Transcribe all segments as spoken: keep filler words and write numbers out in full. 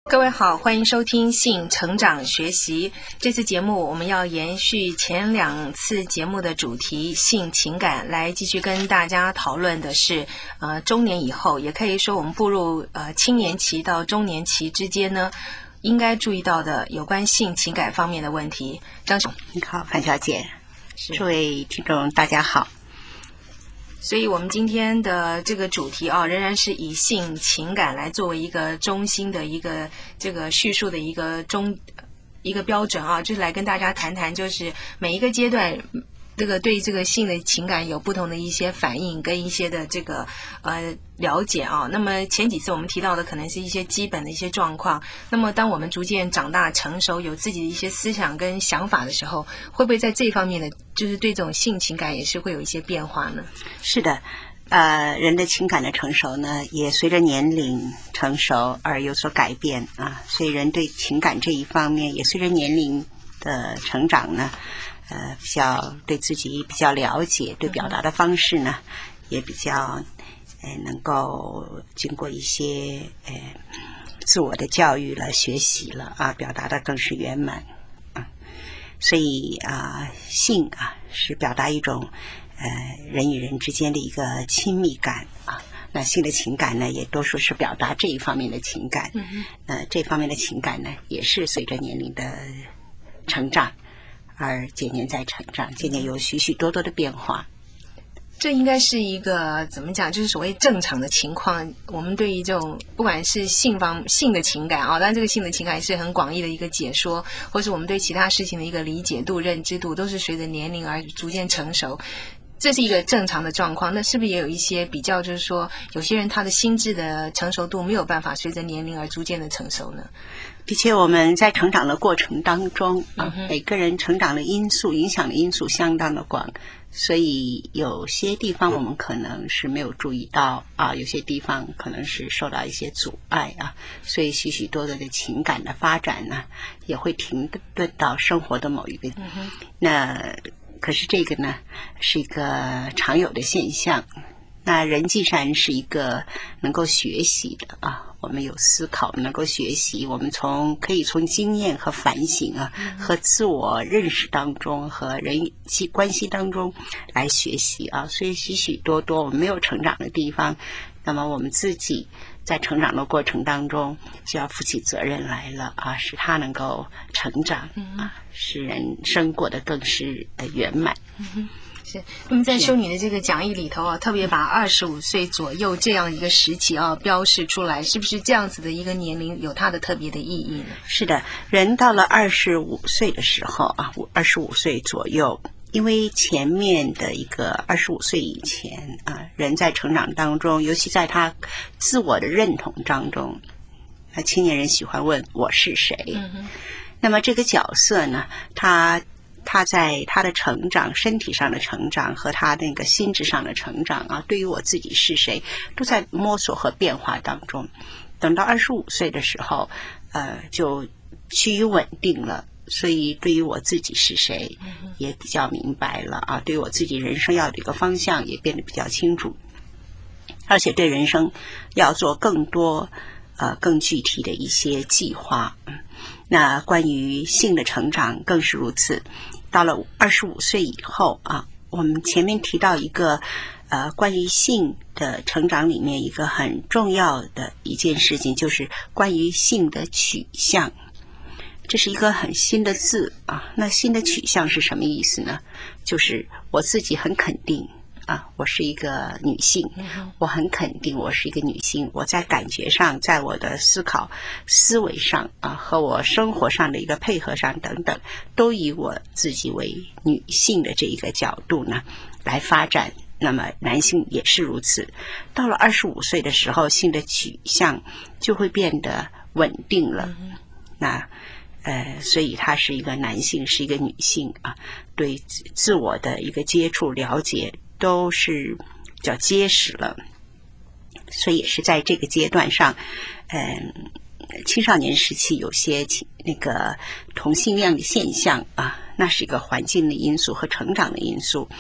各位好，欢迎收听性成长学习。这次节目我们要延续前两次节目的主题性情感，来继续跟大家讨论的是呃中年以后，也可以说我们步入呃青年期到中年期之间呢，应该注意到的有关性情感方面的问题。张总， 你好，范小姐，诸位听众大家好。 所以我们今天的这个主题啊，仍然是以性情感来作为一个中心的一个这个叙述的一个中一个标准啊，就是来跟大家谈谈，就是每一个阶段这个对这个性的情感有不同的一些反应跟一些的这个呃了解啊。那么前几次我们提到的可能是一些基本的一些状况，那么当我们逐渐长大成熟，有自己的一些思想跟想法的时候，会不会在这方面的就是对这种性情感也是会有一些变化呢？ 是的，呃，人的情感的成熟呢，也随着年龄成熟而有所改变啊，所以人对情感这一方面也随着年龄的成长呢，呃，比较对自己比较了解，对表达的方式呢，也比较呃能够经过一些呃自我的教育了、学习了啊，表达的更是圆满啊。所以啊，性啊是表达一种呃人与人之间的一个亲密感啊。那性的情感呢，也多数是表达这一方面的情感。嗯、呃，这方面的情感呢，也是随着年龄的成长而渐渐在成长，渐渐有许许多多的变化。 这应该是一个怎么讲，就是所谓正常的情况。我们对于这种不管是性方性的情感啊，当然这个性的情感是很广义的一个解说，或是我们对其他事情的一个理解度、认知度，都是随着年龄而逐渐成熟。这是一个正常的状况，那是不是也有一些比较，就是说有些人他的心智的成熟度没有办法随着年龄而逐渐的成熟呢？ 的确，我们在成长的过程当中啊，嗯、每个人成长的因素、影响的因素相当的广，所以有些地方我们可能是没有注意到啊，有些地方可能是受到一些阻碍啊，所以许许多多的情感的发展呢，也会停顿到生活的某一个。嗯、那可是这个呢，是一个常有的现象。那人既然是一个能够学习的啊，我们有思考，能够学习，我们从可以从经验和反省啊，嗯、和自我认识当中和人际关系当中来学习啊，所以许许多多我们没有成长的地方，那么我们自己在成长的过程当中就要负起责任来了啊，使他能够成长啊，使人生过得更是呃圆满。嗯是，那么在修女的这个讲义里头啊，特别把二十五岁左右这样一个时期啊标示出来，是不是这样子的一个年龄有它的特别的意义呢？ 是的，人到了二十五岁的时候啊，二十五岁左右，因为前面的一个二十五岁以前啊，人在成长当中，尤其在他自我的认同当中，那青年人喜欢问我是谁？嗯、那么这个角色呢，他。他在他的成长，身体上的成长和他那个心智上的成长啊，对于我自己是谁，都在摸索和变化当中。等到二十五岁的时候，呃，就趋于稳定了，所以对于我自己是谁，也比较明白了啊，对于我自己人生要的一个方向也变得比较清楚，而且对人生要做更多呃更具体的一些计划。那关于性的成长更是如此。到了二十五岁以后啊，我们前面提到一个呃关于性的成长里面一个很重要的一件事情，就是关于性的取向。这是一个很新的字啊。那性的取向是什么意思呢？就是我自己很肯定啊，我是一个女性，我很肯定我是一个女性，我在感觉上，在我的思考思维上啊，和我生活上的一个配合上等等，都以我自己为女性的这一个角度呢来发展。那么男性也是如此，到了二十五岁的时候，性的取向就会变得稳定了。那呃，所以他是一个男性，是一个女性啊，对自我的一个接触了解都是比较结实了，所以也是在这个阶段上，嗯、呃，青少年时期有些那个同性恋的现象啊，那是一个环境的因素和成长的因素，啊、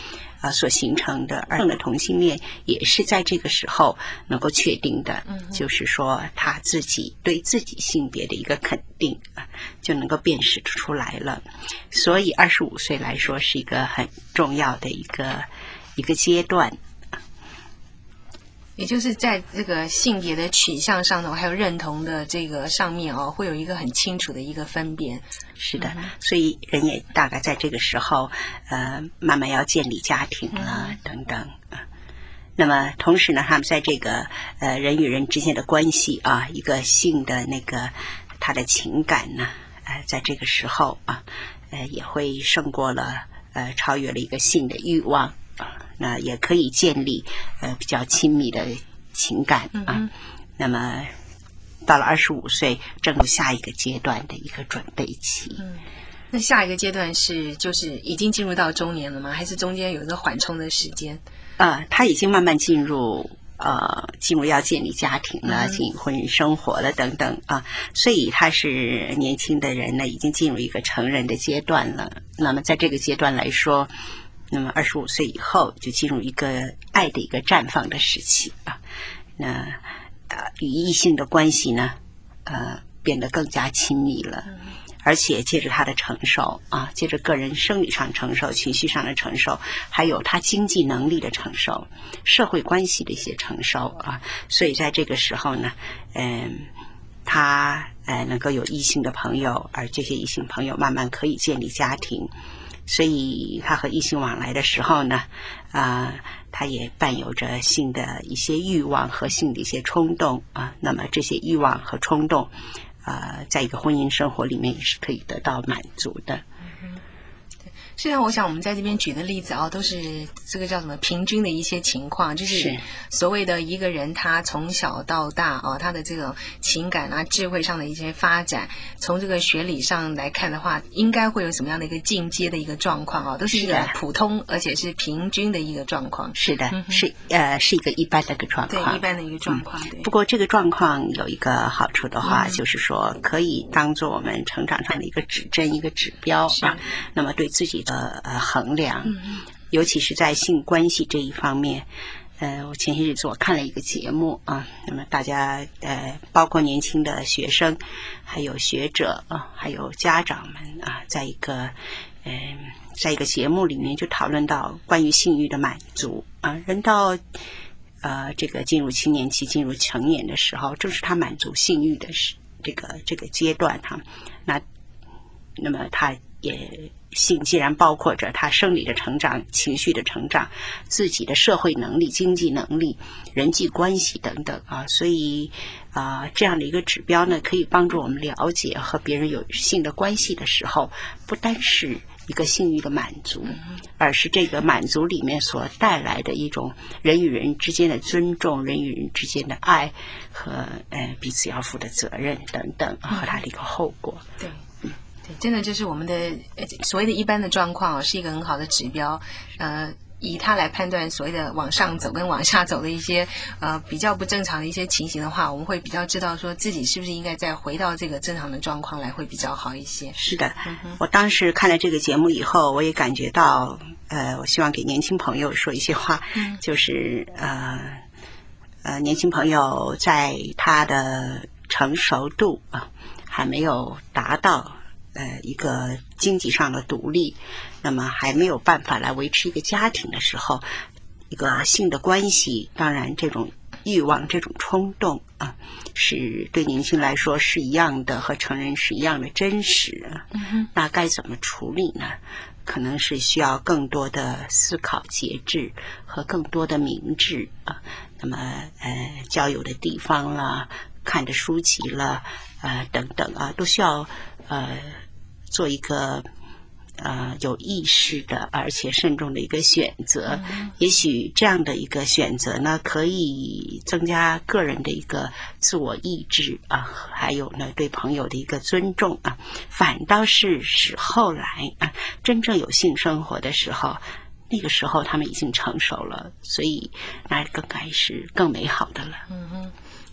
啊所形成的，而的同性恋也是在这个时候能够确定的，嗯、就是说他自己对自己性别的一个肯定啊，就能够辨识出来了。所以二十五岁来说是一个很重要的一个一个阶段。 也就是在这个性别的取向上头，还有认同的这个上面哦，会有一个很清楚的一个分辨。 是的，嗯、所以人也大概在这个时候，呃，慢慢要建立家庭了，嗯、等等啊。那么同时呢，他们在这个呃人与人之间的关系啊，一个性的那个他的情感呢，呃，在这个时候啊，呃，也会胜过了呃，超越了一个性的欲望。那也可以建立呃比较亲密的情感啊。嗯、那么到了二十五岁，正是下一个阶段的一个准备期。 嗯，那下一个阶段是就是已经进入到中年了吗？还是中间有一个缓冲的时间？ 啊、呃，他已经慢慢进入呃进入要建立家庭了，嗯、进入婚姻生活了等等啊。所以他是年轻的人呢，已经进入一个成人的阶段了。那么在这个阶段来说。那么二十五岁以后就进入一个爱的一个绽放的时期啊，那呃与异性的关系呢呃变得更加亲密了，而且借着他的成熟啊，借着个人生理上成熟、情绪上的成熟，还有他经济能力的成熟、社会关系的一些成熟啊，所以在这个时候呢，嗯，他呃能够有异性的朋友，而这些异性朋友慢慢可以建立家庭。所以他和异性往来的时候呢，啊、呃，他也伴有着性的一些欲望和性的一些冲动啊。那么这些欲望和冲动，啊、呃，在一个婚姻生活里面也是可以得到满足的。 虽然我想我们在这边举的例子啊，都是这个叫什么平均的一些情况，就是所谓的一个人他从小到大啊，他的这种情感啊、智慧上的一些发展，从这个学理上来看的话，应该会有什么样的一个进阶的一个状况啊，都是一个普通而且是平均的一个状况。 是的，嗯、是呃是一个一般的一个状况， 对一般的一个状况。嗯、对。 不过这个状况有一个好处的话，嗯、就是说可以当做我们成长上的一个指针、一个指标啊。那么对自己的呃衡量，嗯、尤其是在性关系这一方面，呃，我前些日子我看了一个节目啊，那么大家呃，包括年轻的学生，还有学者啊，还有家长们啊，在一个嗯、呃，在一个节目里面就讨论到关于性欲的满足啊，人到呃这个进入青年期、进入成年的时候，正是他满足性欲的时这个这个阶段哈、啊，那那么他也。性既然包括着他生理的成长、情绪的成长、自己的社会能力、经济能力、人际关系等等啊，所以啊、呃，这样的一个指标呢，可以帮助我们了解和别人有性的关系的时候，不单是一个性欲的满足，而是这个满足里面所带来的一种人与人之间的尊重、人与人之间的爱和呃彼此要负的责任等等和它的一个后果。 对。对，真的就是我们的所谓的一般的状况是一个很好的指标，呃，以它来判断所谓的往上走跟往下走的一些呃比较不正常的一些情形的话，我们会比较知道说自己是不是应该再回到这个正常的状况来会比较好一些。 是的，嗯、我当时看了这个节目以后，我也感觉到，呃，我希望给年轻朋友说一些话，嗯、就是呃呃，年轻朋友在他的成熟度啊还没有达到。呃，一个经济上的独立，那么还没有办法来维持一个家庭的时候，一个性的关系，当然这种欲望、这种冲动啊，是对年轻来说是一样的，和成人是一样的真实。嗯、那该怎么处理呢？可能是需要更多的思考、节制和更多的明智啊。那么，呃，交友的地方啦，看的书籍啦，呃，等等啊，都需要呃。做一个呃有意识的而且慎重的一个选择，嗯、也许这样的一个选择呢，可以增加个人的一个自我意志啊，还有呢对朋友的一个尊重啊，反倒是使后来啊真正有性生活的时候，那个时候他们已经成熟了，所以那更该是更美好的了。 嗯哼。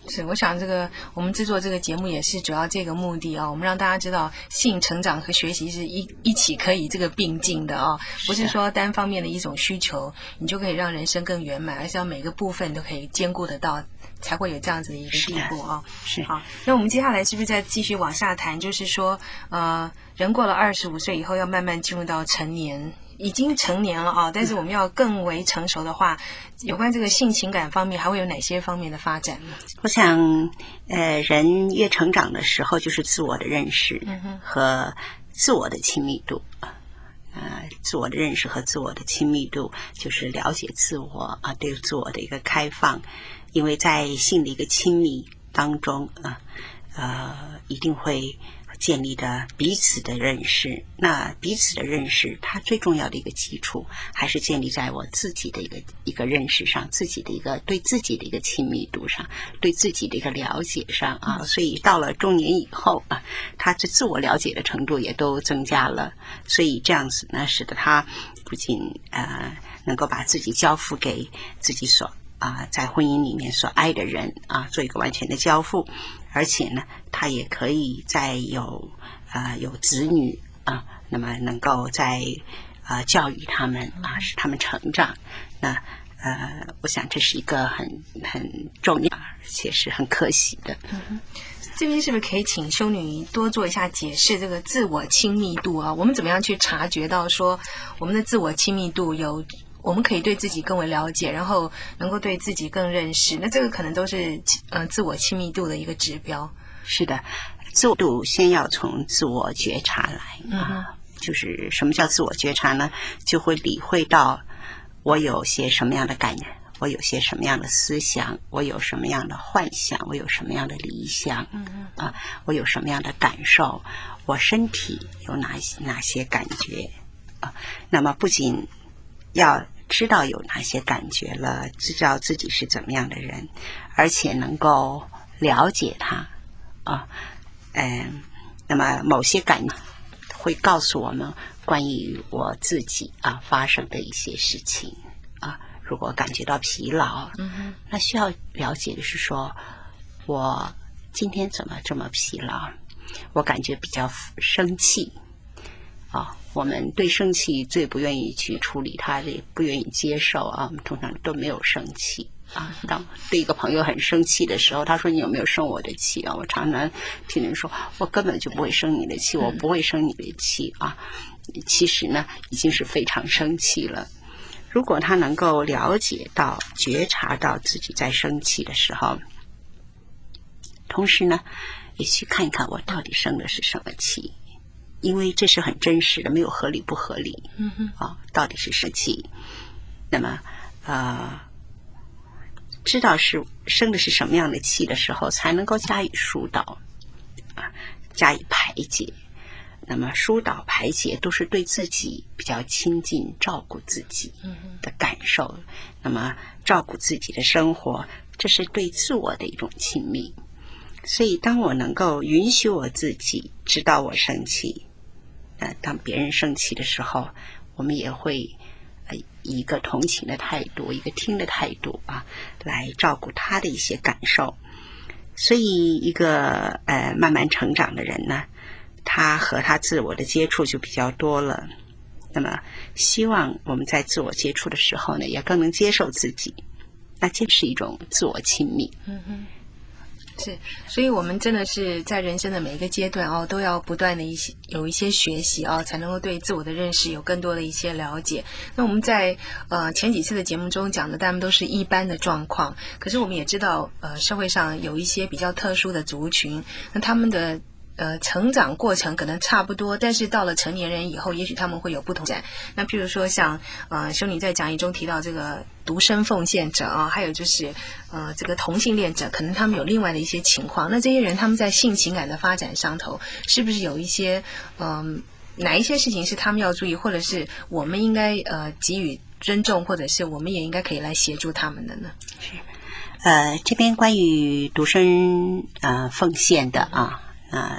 是，我想这个我们制作这个节目也是主要这个目的啊，我们让大家知道性成长和学习是一一起可以这个并进的啊，不是说单方面的一种需求，你就可以让人生更圆满，而是要每个部分都可以兼顾得到，才会有这样子的一个地步啊。 是。 好，那我们接下来是不是再继续往下谈？就是说，呃，人过了二十五岁以后，要慢慢进入到成年。已经成年了啊，但是我们要更为成熟的话，有关这个性情感方面还会有哪些方面的发展呢？ 我想，呃，人越成长的时候，就是自我的认识和自我的亲密度。呃，自我的认识和自我的亲密度，就是了解自我啊，对自我的一个开放。因为在性的一个亲密当中啊，呃，一定会建立的彼此的认识，那彼此的认识，它最重要的一个基础，还是建立在我自己的一个一个认识上，自己的一个对自己的一个亲密度上，对自己的一个了解上啊。所以到了中年以后啊，他这自我了解的程度也都增加了，所以这样子呢，使得他不仅呃能够把自己交付给自己所啊在婚姻里面所爱的人啊，做一个完全的交付。而且呢，他也可以在有啊、呃、有子女啊，那么能够在啊、呃、教育他们啊，使他们成长。那呃，我想这是一个很很重要，而且是很可喜的。 嗯，这边是不是可以请修女多做一下解释？这个自我亲密度啊，我们怎么样去察觉到说我们的自我亲密度有？我们可以对自己更为了解，然后能够对自己更认识，那这个可能都是呃自我亲密度的一个指标。 是的，自我度先要从自我觉察来、 嗯、 啊，就是什么叫自我觉察呢？就会理会到我有些什么样的感觉，我有些什么样的思想，我有什么样的幻想，我有什么样的理想， 嗯啊，我有什么样的感受，我身体有哪些哪些感觉啊？那么不仅要知道有哪些感觉了，知道自己是怎么样的人，而且能够了解他啊，嗯，那么某些感会告诉我们关于我自己啊发生的一些事情啊。如果感觉到疲劳， 嗯， 那需要了解的是说，我今天怎么这么疲劳？我感觉比较生气。啊，我们对生气最不愿意去处理它，也不愿意接受啊。我们通常都没有生气啊。当对一个朋友很生气的时候，他说你有没有生我的气啊？我常常听人说，我根本就不会生你的气，我不会生你的气啊。其实呢，已经是非常生气了。如果他能够了解到、觉察到自己在生气的时候，同时呢，也去看一看我到底生的是什么气。因为这是很真实的，没有合理不合理。 嗯哼， 啊，到底是生气，那么呃，知道是生的是什么样的气的时候，才能够加以疏导啊，加以排解。那么疏导排解都是对自己比较亲近、照顾自己的感受。嗯、那么照顾自己的生活，这是对自我的一种亲密。所以，当我能够允许我自己知道我生气。呃，当别人生气的时候，我们也会呃以一个同情的态度，一个听的态度啊，来照顾他的一些感受。所以，一个呃慢慢成长的人呢，他和他自我的接触就比较多了。那么，希望我们在自我接触的时候呢，也更能接受自己。那这是一种自我亲密。 嗯哼。是，所以我们真的是在人生的每一个阶段哦，都要不断的一些有一些学习哦，才能够对自我的认识有更多的一些了解。那我们在呃前几次的节目中讲的，他们都是一般的状况，可是我们也知道，呃，社会上有一些比较特殊的族群，那他们的呃成长过程可能差不多，但是到了成年人以后，也许他们会有不同展。那譬如说像呃修女在讲义中提到这个独身奉献者啊，还有就是呃这个同性恋者，可能他们有另外的一些情况。那这些人他们在性情感的发展上头，是不是有一些嗯、呃、哪一些事情是他们要注意，或者是我们应该呃给予尊重，或者是我们也应该可以来协助他们的呢？ 是，呃，这边关于独身呃奉献的啊。呃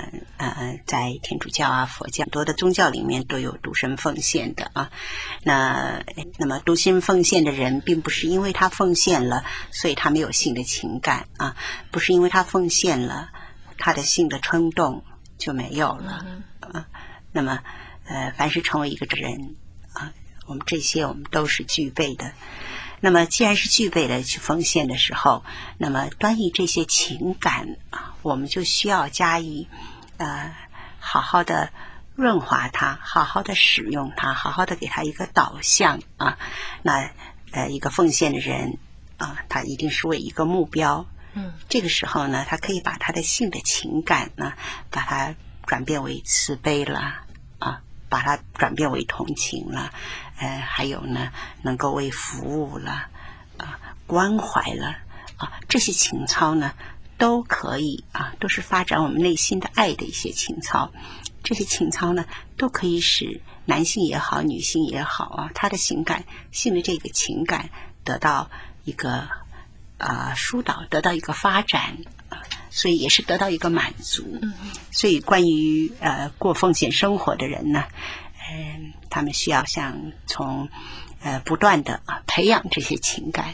呃，在天主教啊、佛教很多的宗教里面都有独身奉献的啊。那那么独身奉献的人，并不是因为他奉献了，所以他没有性的情感啊，不是因为他奉献了，他的性的冲动就没有了啊。那么呃，凡是成为一个人啊，我们这些我们都是具备的。那么既然是具备了去奉献的时候，那么关于这些情感啊，我们就需要加以呃好好的润滑它，好好的使用它，好好的给它一个导向啊。那呃一个奉献的人啊，他一定是为一个目标。 嗯， 这个时候呢，他可以把他的性的情感呢，把它转变为慈悲了啊，把它转变为同情了，呃，还有呢，能够为服务了啊，关怀了啊，这些情操呢，都可以啊，都是发展我们内心的爱的一些情操。这些情操呢，都可以使男性也好，女性也好啊，他的情感性的这个情感得到一个啊、呃、疏导，得到一个发展啊，所以也是得到一个满足。 嗯， 所以关于呃过奉献生活的人呢，嗯、呃，他们需要像从呃不断的啊培养这些情感。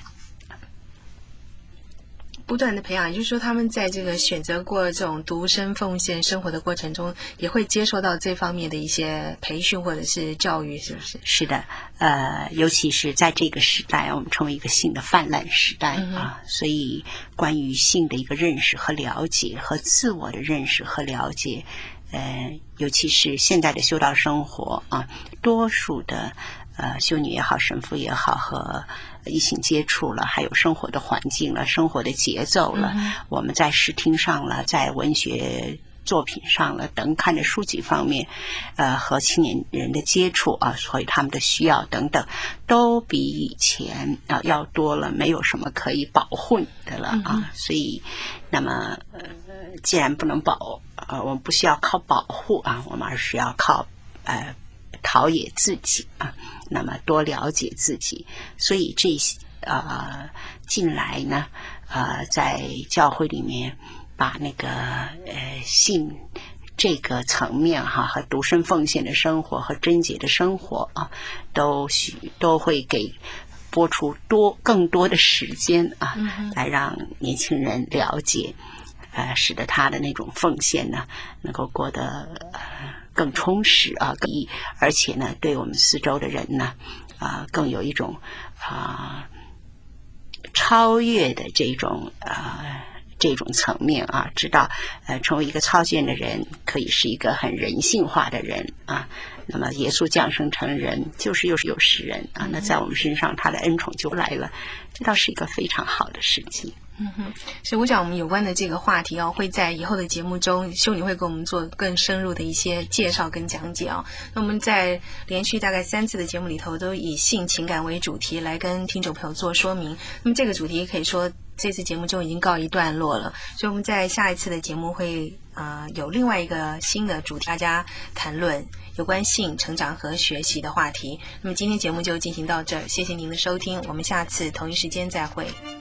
不断的培养，也就是说他们在这个选择过这种独身奉献生活的过程中，也会接受到这方面的一些培训或者是教育，是不是？ 是的，呃，尤其是在这个时代，我们成为一个性的泛滥时代、 嗯、 啊，所以关于性的一个认识和了解，和自我的认识和了解，呃，尤其是现在的修道生活啊，多数的呃修女也好，神父也好，和异性接触了，还有生活的环境了，生活的节奏了、嗯、我们在视听上了，在文学作品上了等看的书籍方面，呃，和青年人的接触啊，所以他们的需要等等，都比以前啊要多了，没有什么可以保混的了啊。嗯、所以，那么呃，既然不能保，呃，我们不需要靠保护啊，我们而是要靠呃陶冶自己啊。那么多了解自己，所以这些呃近来呢，呃，在教会里面。把那个呃性这个层面哈和独身奉献的生活和贞洁的生活啊，都许都会给播出多更多的时间啊， 嗯、 来让年轻人了解，呃，使得他的那种奉献呢能够过得、呃、更充实啊，更而且呢，对我们四周的人呢啊、呃、更有一种啊、呃、超越的这种啊。呃这种层面啊，知道呃，成为一个超荐的人，可以是一个很人性化的人啊。那么耶稣降生成人，就是又是有识人啊。那在我们身上，他的恩宠就来了，这倒是一个非常好的事情。 嗯哼，所以我想我们有关的这个话题啊，会在以后的节目中，修女会给我们做更深入的一些介绍跟讲解啊。那我们在连续大概三次的节目里头，都以性情感为主题来跟听众朋友做说明。那么这个主题可以说这次节目中已经告一段落了，所以我们在下一次的节目会呃有另外一个新的主题，大家谈论有关性成长和学习的话题。那么今天节目就进行到这儿，谢谢您的收听，我们下次同一时间再会。